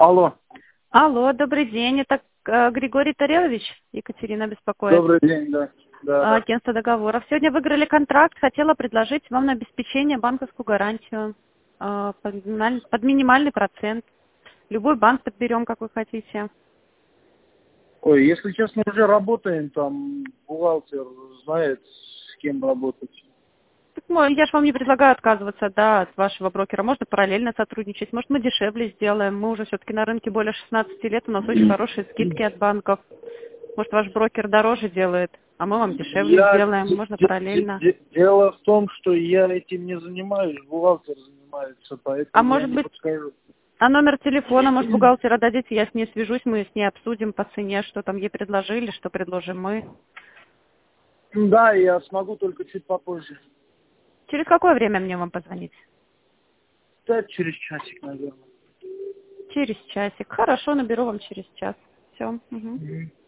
Алло. Алло, добрый день. Это Григорий Тарелович? Екатерина беспокоит. Добрый день, да. Да. Агентство договоров. Сегодня выиграли контракт. Хотела предложить вам на обеспечение банковскую гарантию под минимальный процент. Любой банк подберем, как вы хотите. Ой, если честно, уже работаем, там бухгалтер знает, с кем работать. Так, я же вам не предлагаю отказываться, от вашего брокера. Можно параллельно сотрудничать. Может, мы дешевле сделаем. Мы уже все-таки на рынке более 16 лет. У нас очень хорошие скидки от банков. Может, ваш брокер дороже делает, а мы вам дешевле сделаем. Можно параллельно. Дело в том, что я этим не занимаюсь, бухгалтер занимается, поэтому А я может не быть, подскажу. а номер телефона, может, бухгалтера дадите, я с ней свяжусь, мы с ней обсудим по цене, что там ей предложили, что предложим мы. Да, я смогу только чуть попозже. Через какое время мне вам позвонить? Да, через часик, наверное. Через часик. Хорошо, наберу вам через час. Все. Мгм.